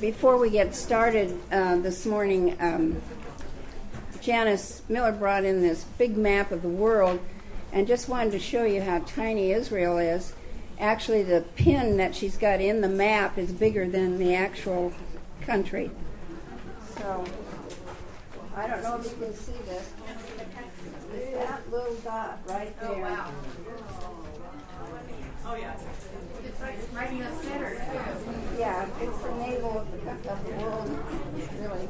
Before we get started this morning, Janice Miller brought in this big map of the world and just wanted to show you how tiny Israel is. Actually, the pin that she's got in the map is bigger than the actual country. So, I don't know if you can see this. That little dot right there. Oh, wow. Oh, yeah. It's right in the center, too. Yeah, it's the navel of the world, really.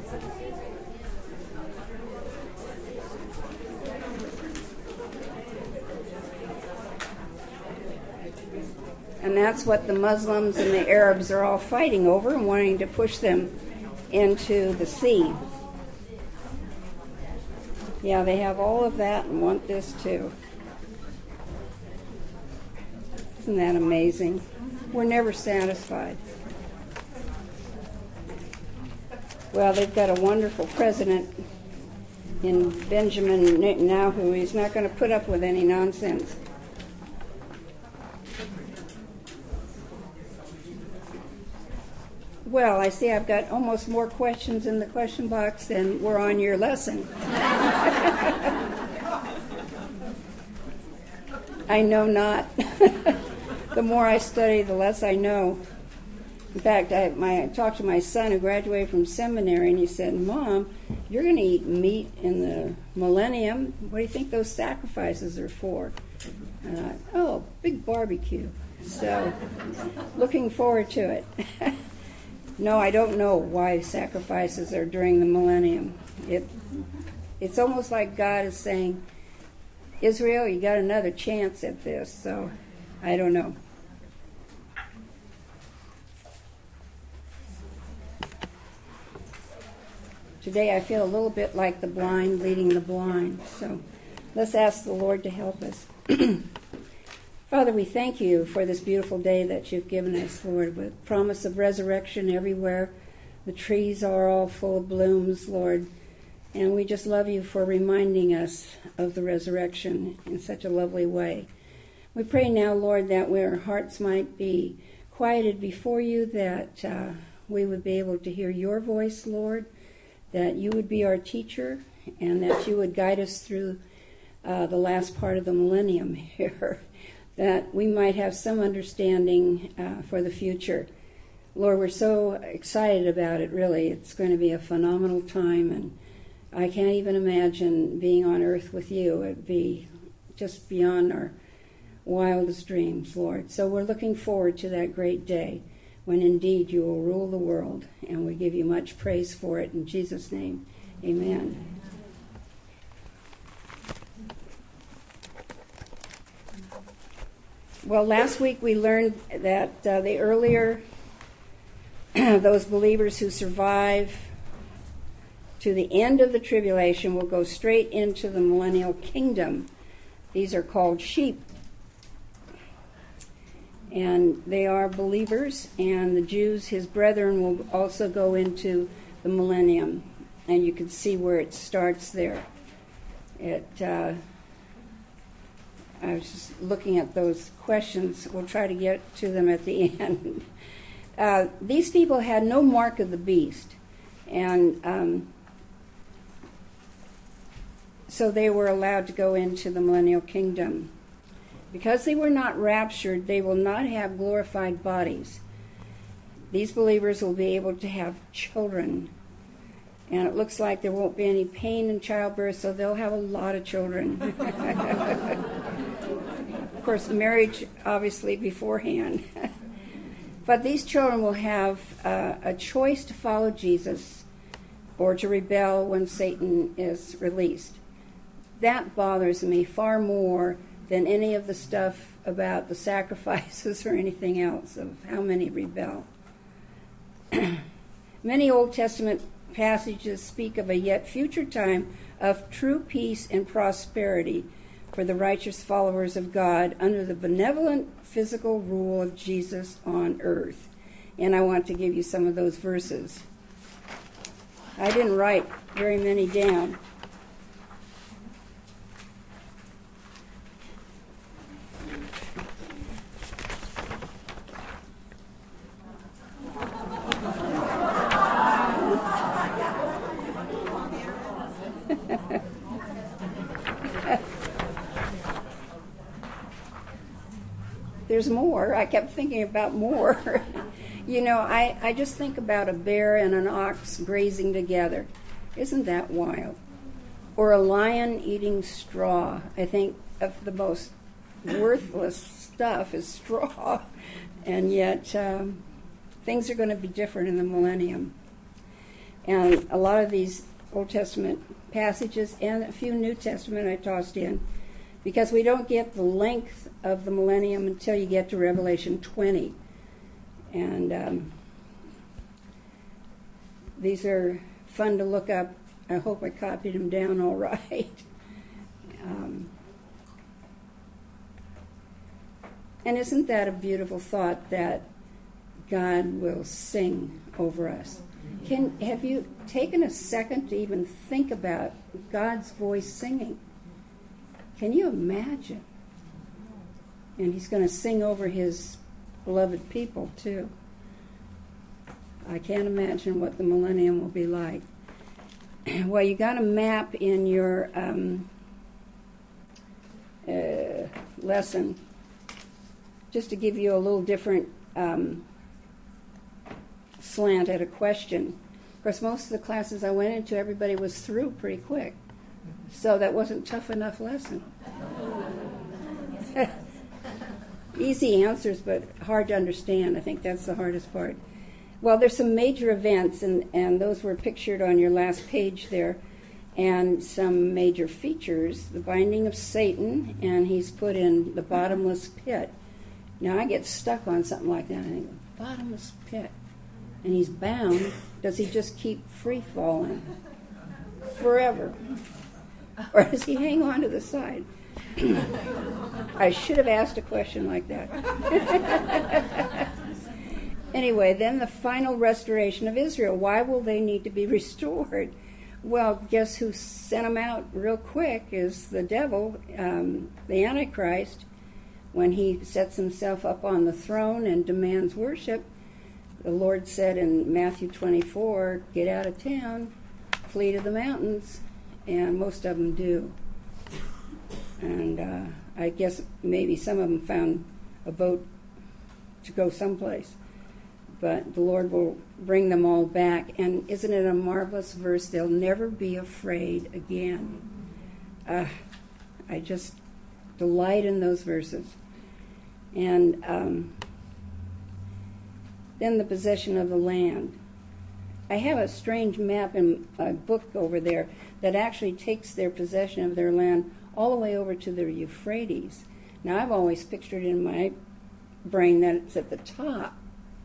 And that's what the Muslims and the Arabs are all fighting over and wanting to push them into the sea. Yeah, they have all of that and want this too. Isn't that amazing? We're never satisfied. Well, they've got a wonderful president in Benjamin Netanyahu. He's not going to put up with any nonsense. Well, I see I've got almost more questions in the question box than were on your lesson. I know not. The more I study, the less I know. In fact, I talked to my son who graduated from seminary, and he said, "Mom, you're going to eat meat in the millennium. What do you think those sacrifices are for?" And I thought, "Oh, big barbecue." So, looking forward to it. No, I don't know why sacrifices are during the millennium. It's almost like God is saying, Israel, you got another chance at this, so I don't know. Today I feel a little bit like the blind leading the blind, so let's ask the Lord to help us. Father, we thank you for this beautiful day that you've given us, Lord, with promise of resurrection everywhere. The trees are all full of blooms, Lord, and we just love you for reminding us of the resurrection in such a lovely way. We pray now, Lord, that our hearts might be quieted before you, that we would be able to hear your voice, Lord, that you would be our teacher, and that you would guide us through the last part of the millennium here, that we might have some understanding for the future. Lord, we're so excited about it, really. It's going to be a phenomenal time, and I can't even imagine being on earth with you. It'd be just beyond our wildest dreams, Lord. So we're looking forward to that great day when indeed you will rule the world, and we give you much praise for it. In Jesus' name, amen. Well, last week we learned that the earlier, those believers who survive to the end of the tribulation will go straight into the millennial kingdom. These are called sheep. And they are believers, and the Jews, his brethren, will also go into the millennium. And you can see where it starts there. I was just looking at those questions. We'll try to get to them at the end. These people had no mark of the beast. And so they were allowed to go into the millennial kingdom. Because they were not raptured, they will not have glorified bodies. These believers will be able to have children. And it looks like there won't be any pain in childbirth, so they'll have a lot of children. Of course, marriage, obviously, beforehand. But these children will have a choice to follow Jesus or to rebel when Satan is released. That bothers me far more than any of the stuff about the sacrifices or anything else of how many rebel. Many Old Testament passages speak of a yet future time of true peace and prosperity for the righteous followers of God under the benevolent physical rule of Jesus on earth. And I want to give you some of those verses. I didn't write very many down. there's more. I kept thinking about more. I just think about a bear and an ox grazing together. Isn't that wild? Or a lion eating straw. I think of the most worthless stuff is straw. And yet things are going to be different in the millennium. And a lot of these Old Testament passages and a few New Testament I tossed in, because we don't get the length of the millennium until you get to Revelation 20. And these are fun to look up. I hope I copied them down all right. And isn't that a beautiful thought that God will sing over us? Have you taken a second to even think about God's voice singing? Can you imagine? And he's going to sing over his beloved people too. I can't imagine what the millennium will be like. Well, you got a map in your lesson, just to give you a little different slant at a question. Of course, most of the classes I went into, everybody was through pretty quick. So that wasn't a tough enough lesson. Easy answers, but hard to understand. I think that's the hardest part. Well, there's some major events, and those were pictured on your last page there, and some major features. The binding of Satan, and he's put in the bottomless pit. Now, I get stuck on something like that. I think, bottomless pit. And he's bound. Does he just keep free falling forever? Or does he hang on to the side? I should have asked a question like that. Anyway, then the final restoration of Israel. Why will they need to be restored? Well, guess who sent them out real quick is the devil, the Antichrist. When he sets himself up on the throne and demands worship, the Lord said in Matthew 24, get out of town, flee to the mountains, and most of them do. And I guess maybe some of them found a boat to go someplace. But the Lord will bring them all back. And isn't it a marvelous verse? They'll never be afraid again. I just delight in those verses. And then the possession of the land. I have a strange map in a book over there that actually takes their possession of their land all the way over to the Euphrates. Now, I've always pictured in my brain that it's at the top.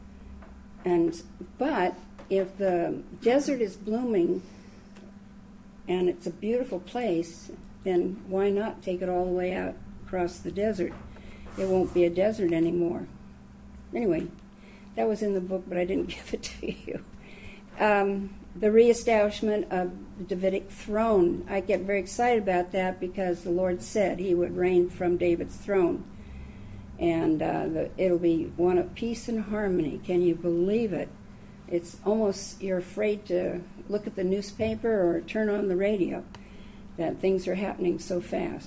But if the desert is blooming and it's a beautiful place, then why not take it all the way out across the desert? It won't be a desert anymore. Anyway, that was in the book, but I didn't give it to you. The reestablishment of the Davidic throne. I get very excited about that because the Lord said he would reign from David's throne. And it'll be one of peace and harmony. Can you believe it? It's almost, you're afraid to look at the newspaper or turn on the radio, that things are happening so fast.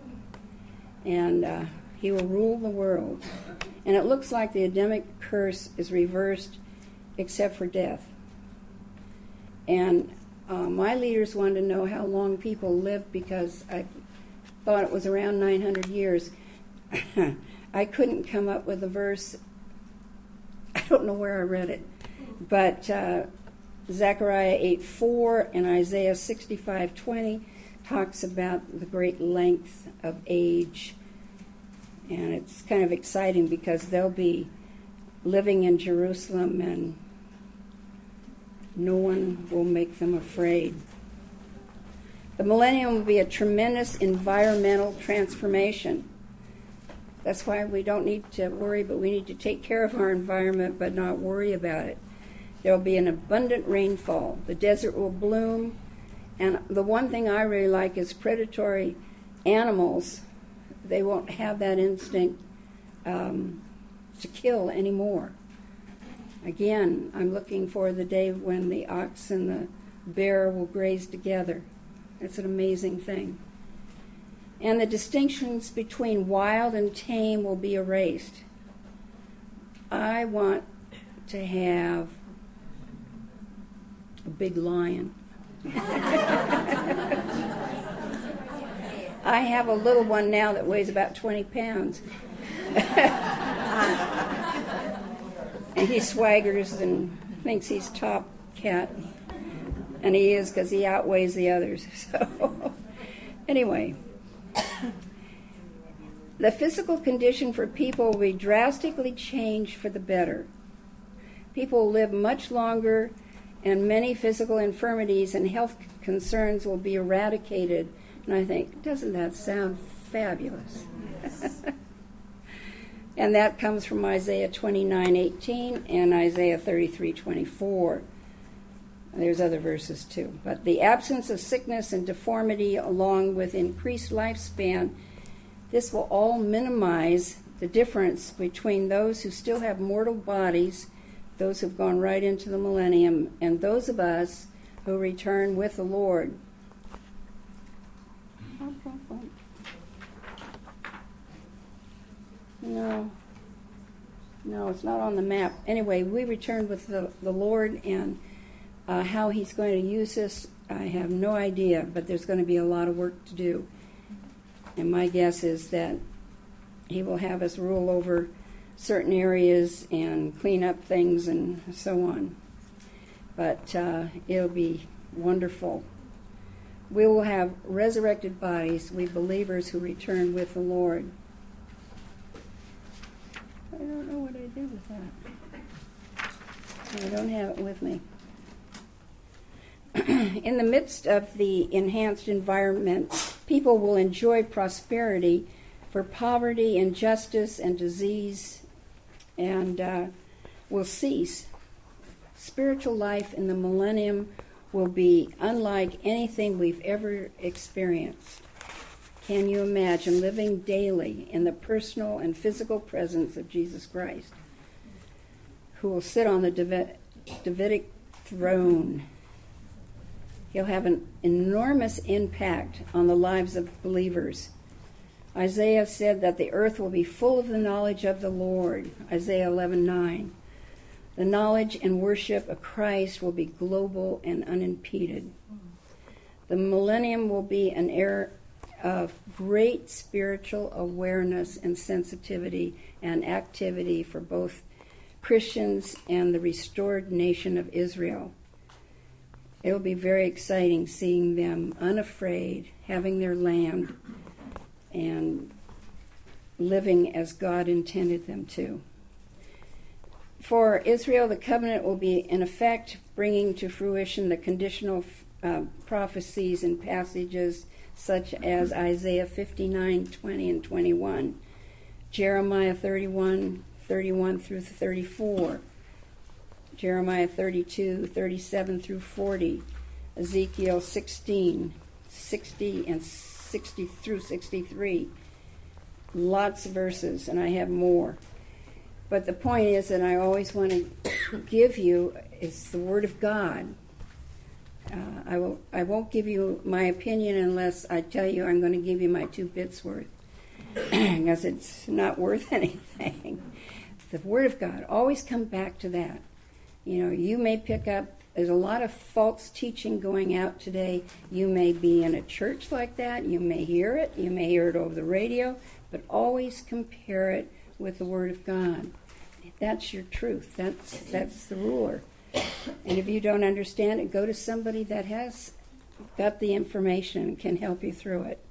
And he will rule the world. And it looks like the Adamic curse is reversed except for death. And my leaders wanted to know how long people lived because I thought it was around 900 years. I couldn't come up with a verse. I don't know where I read it. But Zechariah 8:4 and Isaiah 65:20 talks about the great length of age. And it's kind of exciting because they'll be living in Jerusalem and no one will make them afraid. The millennium will be a tremendous environmental transformation. That's why we don't need to worry, but we need to take care of our environment but not worry about it. There will be an abundant rainfall. The desert will bloom. And the one thing I really like is predatory animals. They won't have that instinct to kill anymore. Again, I'm looking for the day when the ox and the bear will graze together. It's an amazing thing. And the distinctions between wild and tame will be erased. I want to have a big lion. I have a little one now that weighs about 20 pounds. And he swaggers and thinks he's top cat. And he is, because he outweighs the others. So, anyway. The physical condition for people will be drastically changed for the better. People will live much longer, and many physical infirmities and health concerns will be eradicated. And I think, doesn't that sound fabulous? And that comes from Isaiah 29:18 and Isaiah 33:24. There's other verses too. But the absence of sickness and deformity, along with increased lifespan, this will all minimize the difference between those who still have mortal bodies, those who've gone right into the millennium, and those of us who return with the Lord. No, it's not on the map. Anyway, we return with the Lord, and how he's going to use us, I have no idea, but there's going to be a lot of work to do. And my guess is that he will have us rule over certain areas and clean up things and so on. But it'll be wonderful. We will have resurrected bodies, we believers who return with the Lord. I don't know what I did with that. I don't have it with me. In the midst of the enhanced environment, people will enjoy prosperity, for poverty, injustice, and disease and will cease. Spiritual life in the millennium will be unlike anything we've ever experienced. Can you imagine living daily in the personal and physical presence of Jesus Christ, who will sit on the Davidic throne? He'll have an enormous impact on the lives of believers. Isaiah said that the earth will be full of the knowledge of the Lord, Isaiah 11:9. The knowledge and worship of Christ will be global and unimpeded. The millennium will be an era of great spiritual awareness and sensitivity and activity for both Christians and the restored nation of Israel. It will be very exciting seeing them unafraid, having their land, and living as God intended them to. For Israel, the covenant will be in effect, bringing to fruition the conditional prophecies and passages such as Isaiah 59:20 and 21, Jeremiah 31:31 through 34, Jeremiah 32:37 through 40, Ezekiel 16:60 and 60 through 63. Lots of verses, and I have more. But the point is that I always want to give you is the Word of God. I won't give you my opinion unless I tell you I'm going to give you my 2 bits worth, because it's not worth anything. The Word of God, always come back to that. You know, you may pick up, there's a lot of false teaching going out today. You may be in a church like that. You may hear it. You may hear it over the radio. But always compare it with the Word of God. That's your truth. That's the ruler. And if you don't understand it, go to somebody that has got the information and can help you through it.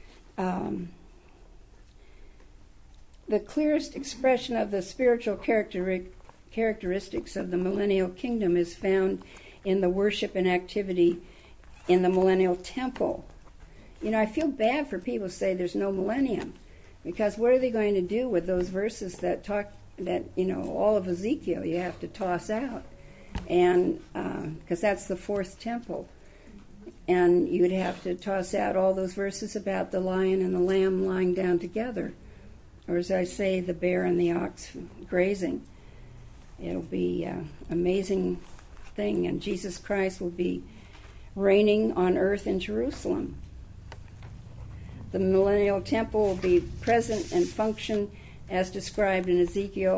The clearest expression of the spiritual characteristics of the millennial kingdom is found in the worship and activity in the millennial temple. You know, I feel bad for people who say there's no millennium, because what are they going to do with those verses that talk that, you know, all of Ezekiel you have to toss out, and because that's the 4th temple, and you'd have to toss out all those verses about the lion and the lamb lying down together, or as I say, the bear and the ox grazing. It'll be an amazing thing, and Jesus Christ will be reigning on earth in Jerusalem. The millennial temple will be present and function as described in Ezekiel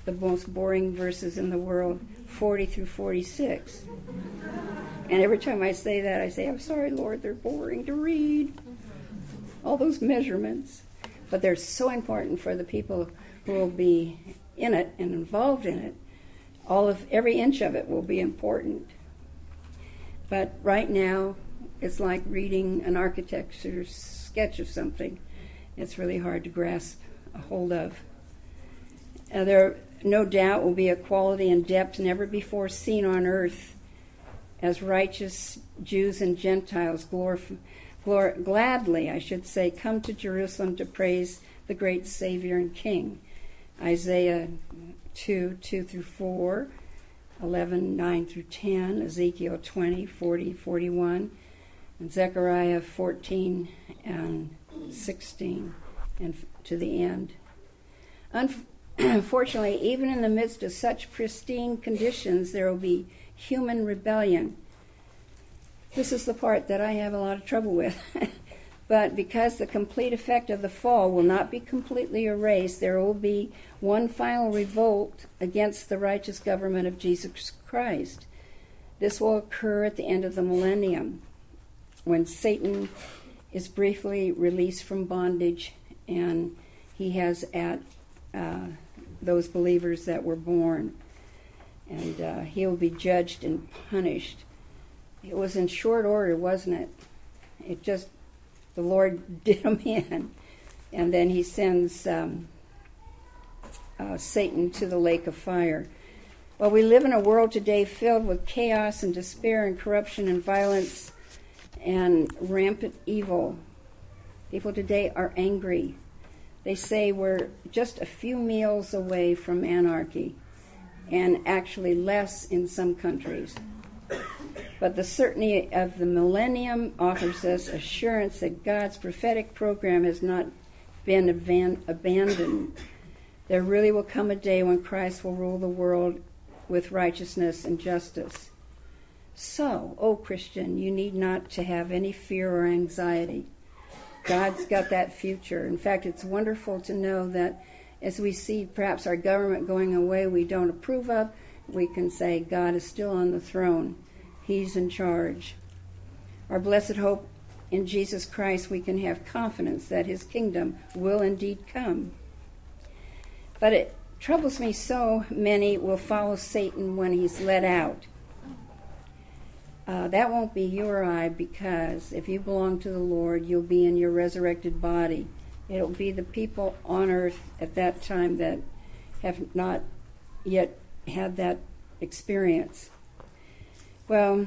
the most boring verses in the world, 40 through 46. And every time I say that, I say, I'm sorry, Lord, they're boring to read. All those measurements. But they're so important for the people who will be in it and involved in it. Every inch of it will be important. But right now, it's like reading an architecture sketch of something. It's really hard to grasp a hold of. There, no doubt, will be a quality and depth never before seen on earth as righteous Jews and Gentiles gladly, come to Jerusalem to praise the great Savior and King. Isaiah 2 through 4, 11, 9 through 10, Ezekiel 20, 40, 41, and Zechariah 14 and 16, and to the end. Unfortunately, even in the midst of such pristine conditions, there will be human rebellion. This is the part that I have a lot of trouble with. But because the complete effect of the fall will not be completely erased, there will be one final revolt against the righteous government of Jesus Christ. This will occur at the end of the millennium, when Satan is briefly released from bondage and he has at those believers that were born. And he will be judged and punished. It was in short order, wasn't it? The Lord did him in. And then he sends Satan to the lake of fire. Well, we live in a world today filled with chaos and despair and corruption and violence and rampant evil. People today are angry. They say we're just a few meals away from anarchy, and actually less in some countries. But the certainty of the millennium offers us assurance that God's prophetic program has not been abandoned. There really will come a day when Christ will rule the world with righteousness and justice. So, Christian, you need not to have any fear or anxiety. God's got that future. In fact, it's wonderful to know that as we see perhaps our government going away we don't approve of, we can say God is still on the throne. He's in charge. Our blessed hope in Jesus Christ, we can have confidence that his kingdom will indeed come. But it troubles me so many will follow Satan when he's let out. That won't be you or I, because if you belong to the Lord, you'll be in your resurrected body. It'll be the people on earth at that time that have not yet had that experience. Well,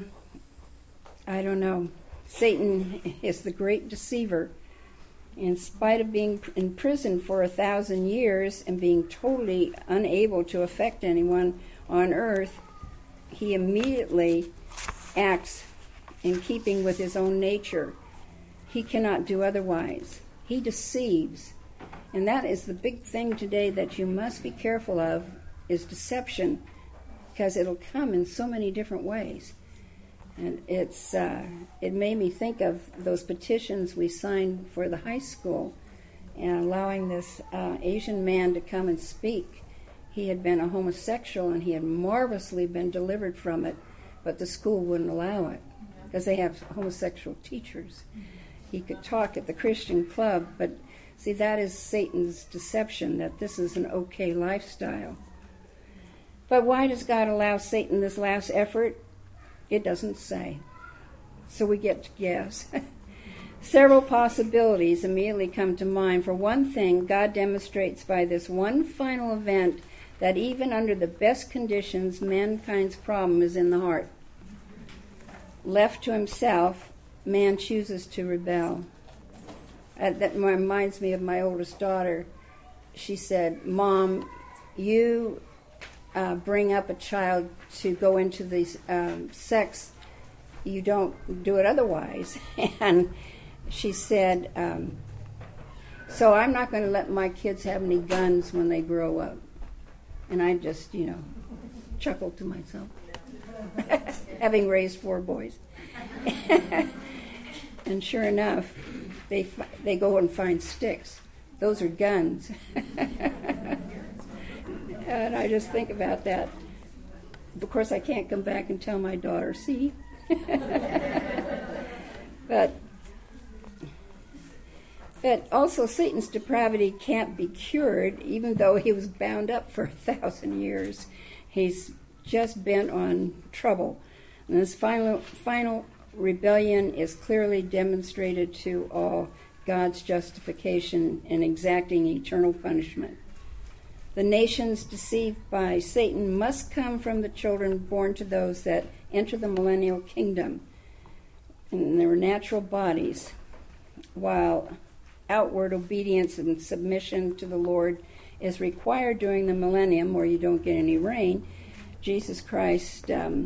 I don't know. Satan is the great deceiver. In spite of being in prison for 1,000 years and being totally unable to affect anyone on earth, he immediately acts in keeping with his own nature. He cannot do otherwise. He deceives. And that is the big thing today that you must be careful of, is deception, because it'll come in so many different ways. And it made me think of those petitions we signed for the high school and allowing this Asian man to come and speak. He had been a homosexual and he had marvelously been delivered from it, but the school wouldn't allow it because they have homosexual teachers. He could talk at the Christian club, but see, that is Satan's deception, that this is an okay lifestyle. But why does God allow Satan this last effort? It doesn't say. So we get to guess. Several possibilities immediately come to mind. For one thing, God demonstrates by this one final event that even under the best conditions, mankind's problem is in the heart. Left to himself, man chooses to rebel. That reminds me of my oldest daughter. She said, "Mom, you bring up a child to go into these sex, you don't do it otherwise." And she said, so I'm not going to let my kids have any guns when they grow up. And I just, chuckled to myself, having raised 4 boys. And sure enough, they go and find sticks. Those are guns. And I just think about that. Of course, I can't come back and tell my daughter, see? But also Satan's depravity can't be cured, even though he was bound up for 1,000 years. He's just bent on trouble. And this final rebellion is clearly demonstrated to all God's justification in exacting eternal punishment. The nations deceived by Satan must come from the children born to those that enter the millennial kingdom in their natural bodies, while outward obedience and submission to the Lord is required during the millennium, where you don't get any rain. Jesus Christ to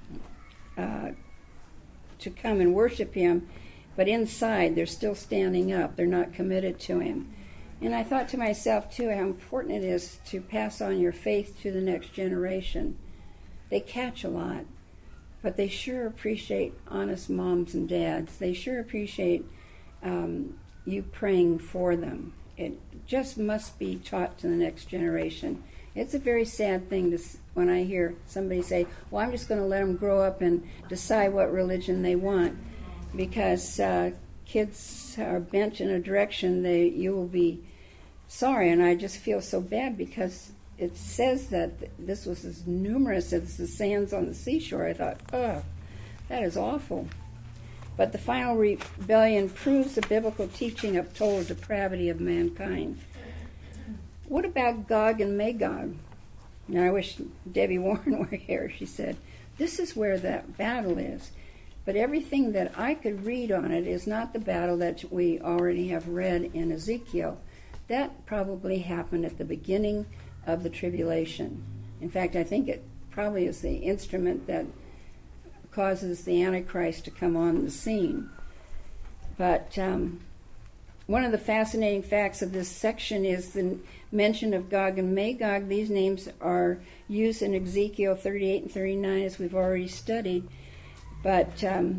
come and worship him, but inside they're still standing up. They're not committed to him. And I thought to myself, too, how important it is to pass on your faith to the next generation. They catch a lot, but they sure appreciate honest moms and dads. They sure appreciate you praying for them. It just must be taught to the next generation. It's a very sad thing when I hear somebody say, well, I'm just going to let them grow up and decide what religion they want, because kids are bent in a direction you will be sorry. And I just feel so bad, because it says that this was as numerous as the sands on the seashore. I thought, oh, that is awful. But the final rebellion proves the biblical teaching of total depravity of mankind. What about Gog and Magog? Now, I wish Debbie Warren were here. She said, this is where that battle is. But everything that I could read on it is not the battle that we already have read in Ezekiel. That probably happened at the beginning of the tribulation. In fact, I think it probably is the instrument that causes the Antichrist to come on the scene. But one of the fascinating facts of this section is the mention of Gog and Magog. These names are used in Ezekiel 38 and 39, as we've already studied, but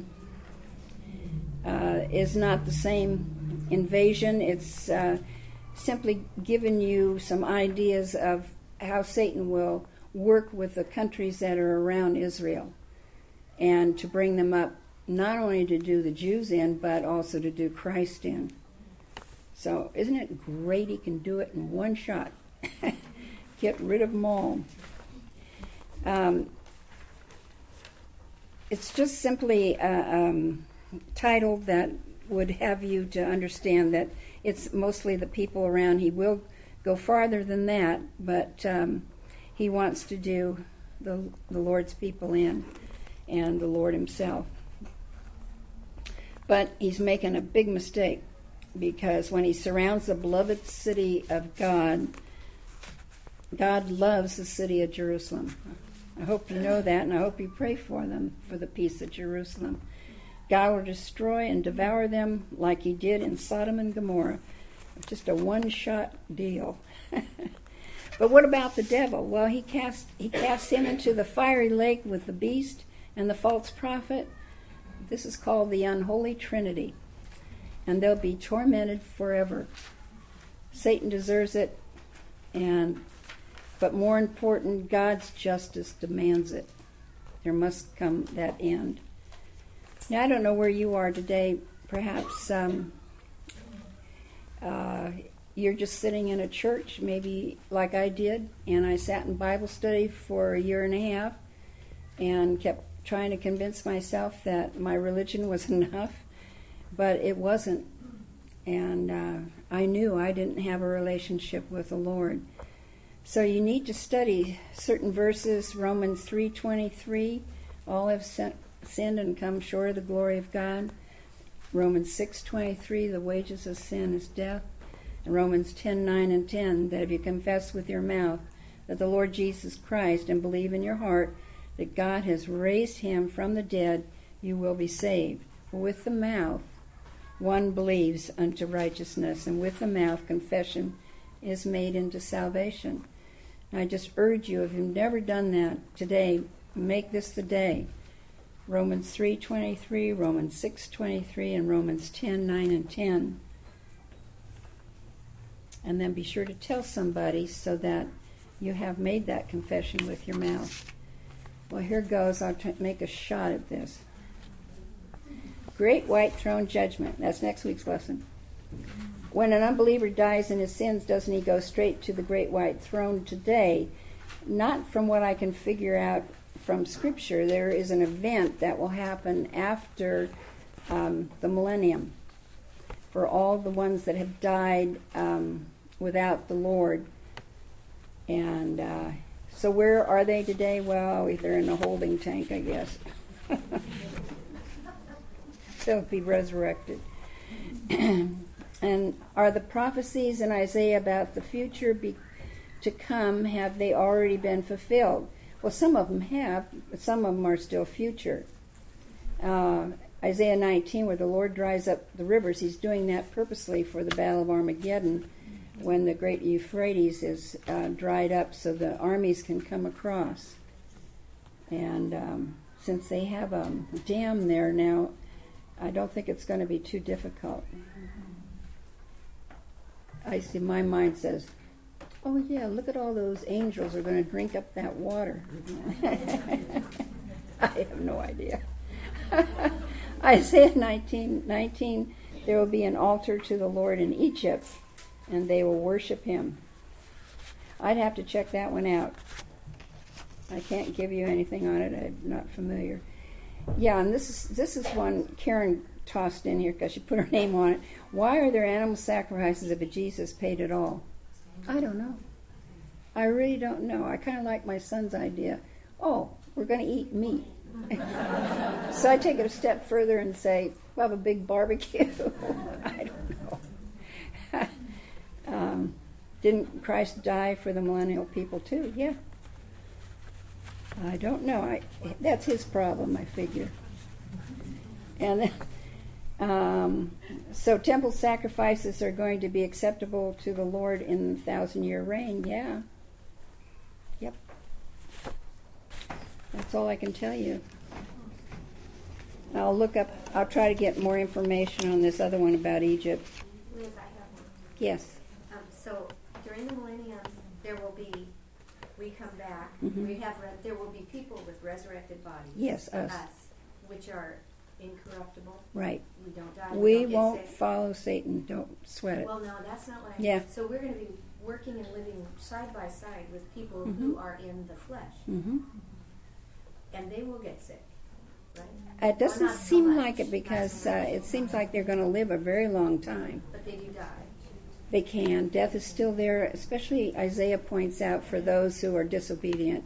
is not the same invasion. It's simply given you some ideas of how Satan will work with the countries that are around Israel, and to bring them up, not only to do the Jews in, but also to do Christ in. So isn't it great he can do it in one shot? Get rid of them all. It's just simply a title that would have you to understand that it's mostly the people around. He will go farther than that, but he wants to do the Lord's people in, and the Lord himself. But he's making a big mistake, because when he surrounds the beloved city of God, God loves the city of Jerusalem. I hope you know that, and I hope you pray for them, for the peace of Jerusalem. God will destroy and devour them like he did in Sodom and Gomorrah. Just a one-shot deal. But what about the devil? Well, he casts him into the fiery lake with the beast and the false prophet. This is called the unholy trinity, and they'll be tormented forever. Satan deserves it, but more important, God's justice demands it. There must come that end. Now, I don't know where you are today. Perhaps you're just sitting in a church, maybe like I did, and I sat in Bible study for a year and a half and kept trying to convince myself that my religion was enough, but it wasn't. And I knew I didn't have a relationship with the Lord. So you need to study certain verses. Romans 3:23, all have sinned and come short of the glory of God. Romans 6:23, the wages of sin is death. And Romans 10:9 and 10, that if you confess with your mouth that the Lord Jesus Christ and believe in your heart that God has raised him from the dead, you will be saved. For with the mouth one believes unto righteousness, and with the mouth confession is made into salvation. And I just urge you, if you've never done that today, make this the day. Romans 3:23, Romans 6:23, and Romans 10:9 and 10. And then be sure to tell somebody so that You have made that confession with your mouth. Well, here goes. I'll make a shot at this. Great white throne judgment. That's next week's lesson. When an unbeliever dies in his sins, doesn't he go straight to the great white throne today? Not from what I can figure out from Scripture. There is an event that will happen after the millennium for all the ones that have died without the Lord. And so where are they today? Well, they're in a holding tank, I guess. They'll be resurrected. And are the prophecies in Isaiah about the future to come, have they already been fulfilled? Well, some of them have, but some of them are still future. Isaiah 19, where the Lord dries up the rivers, he's doing that purposely for the Battle of Armageddon, when the great Euphrates is dried up so the armies can come across. And since they have a dam there now, I don't think it's going to be too difficult. I see, my mind says, oh yeah, look at all those angels are going to drink up that water. I have no idea. Isaiah 19, there will be an altar to the Lord in Egypt, and they will worship him. I'd have to check that one out. I can't give you anything on it. I'm not familiar. Yeah, and this is one Karen tossed in here because she put her name on it. Why are there animal sacrifices if Jesus paid it all? I don't know. I really don't know. I kind of like my son's idea. Oh, we're going to eat meat. So I take it a step further and say, we'll have a big barbecue. I don't know. Didn't Christ die for the millennial people too? Yeah. I don't know. That's his problem, I figure. And so temple sacrifices are going to be acceptable to the Lord in the 1,000-year reign. Yeah. Yep. That's all I can tell you. I'll try to get more information on this other one about Egypt. Liz, I have one. Yes. So during the millennium, there will be, we come back, there will be people with resurrected bodies. Yes, us. Which are incorruptible. Right. We don't die. We won't follow Satan. Don't sweat it. Well, no, that's not what I mean. Yeah. So we're going to be working and living side by side with people who are in the flesh. Mm-hmm. And they will get sick, right? It doesn't seem like it because it seems like they're going to live a very long time. But they do die. They can. Death is still there, especially Isaiah points out for those who are disobedient.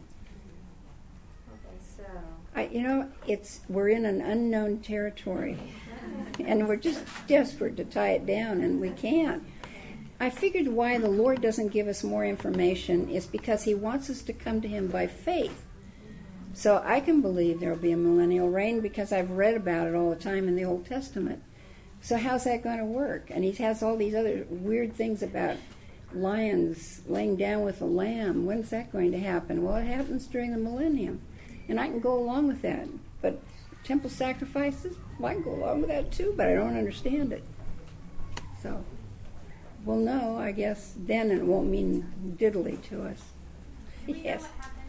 Okay, so... we're in an unknown territory, and we're just desperate to tie it down, and we can't. I figured why the Lord doesn't give us more information is because he wants us to come to him by faith. So I can believe there will be a millennial reign because I've read about it all the time in the Old Testament. So how's that going to work? And he has all these other weird things about lions laying down with a lamb. When's that going to happen? Well, it happens during the millennium. And I can go along with that. But temple sacrifices, well, I can go along with that too, but I don't understand it. So we'll know, I guess, then it won't mean diddly to us. Yes.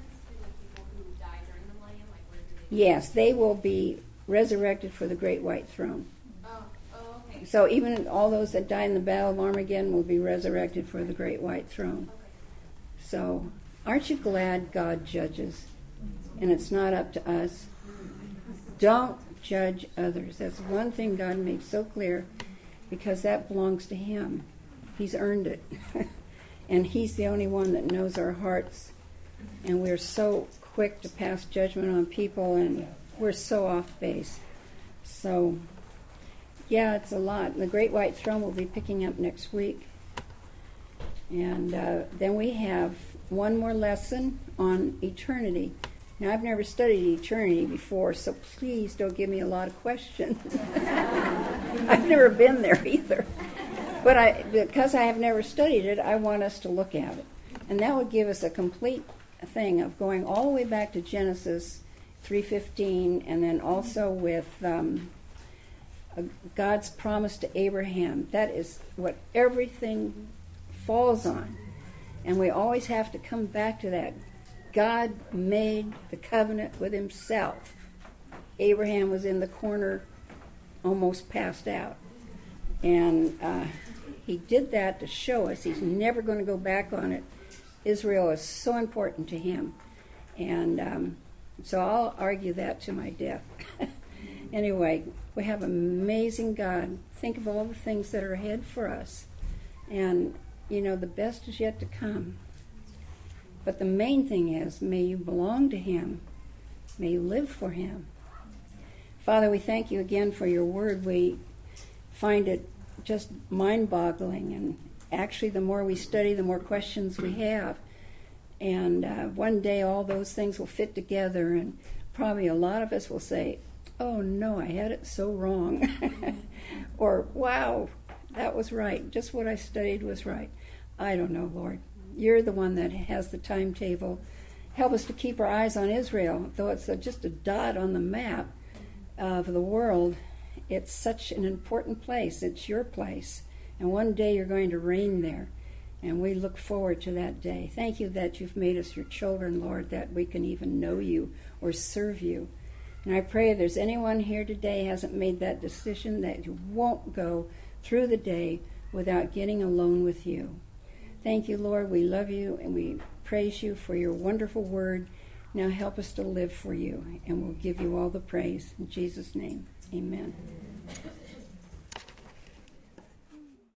Yes, they will be resurrected for the great white throne. Okay. So even all those that died in the Battle of Armageddon will be resurrected for the great white throne. Okay. So aren't you glad God judges? And it's not up to us. Don't judge others. That's one thing God makes so clear because that belongs to him. He's earned it. And he's the only one that knows our hearts. And we're so quick to pass judgment on people, and we're so off base. So, yeah, it's a lot. And the Great White Throne will be picking up next week. And then we have one more lesson on eternity. Now, I've never studied eternity before, so please don't give me a lot of questions. I've never been there either. But because I have never studied it, I want us to look at it. And that would give us a complete thing of going all the way back to Genesis 3:15, and then also with God's promise to Abraham. That is what everything falls on. And we always have to come back to that. God made the covenant with himself. Abraham was in the corner, almost passed out. And he did that to show us he's never going to go back on it. Israel is so important to him. And so I'll argue that to my death. Anyway, we have an amazing God. Think of all the things that are ahead for us. And, the best is yet to come. But the main thing is, may you belong to him. May you live for him. Father, we thank you again for your word. We find it just mind-boggling. And actually, the more we study, the more questions we have. And one day all those things will fit together, and probably a lot of us will say, oh no, I had it so wrong. Or, wow, that was right. Just what I studied was right. I don't know, Lord. You're the one that has the timetable. Help us to keep our eyes on Israel. Though it's just a dot on the map of the world, it's such an important place. It's your place. And one day you're going to reign there. And we look forward to that day. Thank you that you've made us your children, Lord, that we can even know you or serve you. And I pray if there's anyone here today hasn't made that decision, that you won't go through the day without getting alone with you. Thank you, Lord. We love you and we praise you for your wonderful word. Now help us to live for you, and we'll give you all the praise. In Jesus' name, amen.